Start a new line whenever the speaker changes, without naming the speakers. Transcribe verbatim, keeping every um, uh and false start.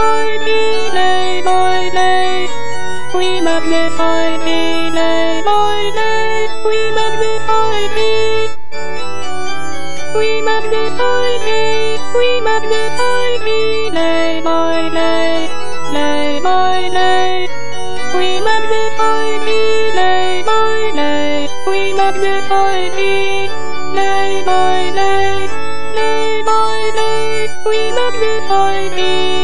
magnify thee, nay by nay. We magnify thee, nay by nay. We magnify thee. We magnify thee. We magnify thee, nay by nay. Nay by nay. We magnify thee, nay by nay. We magnify thee, nay by nay. Nay by nay. We magnify thee.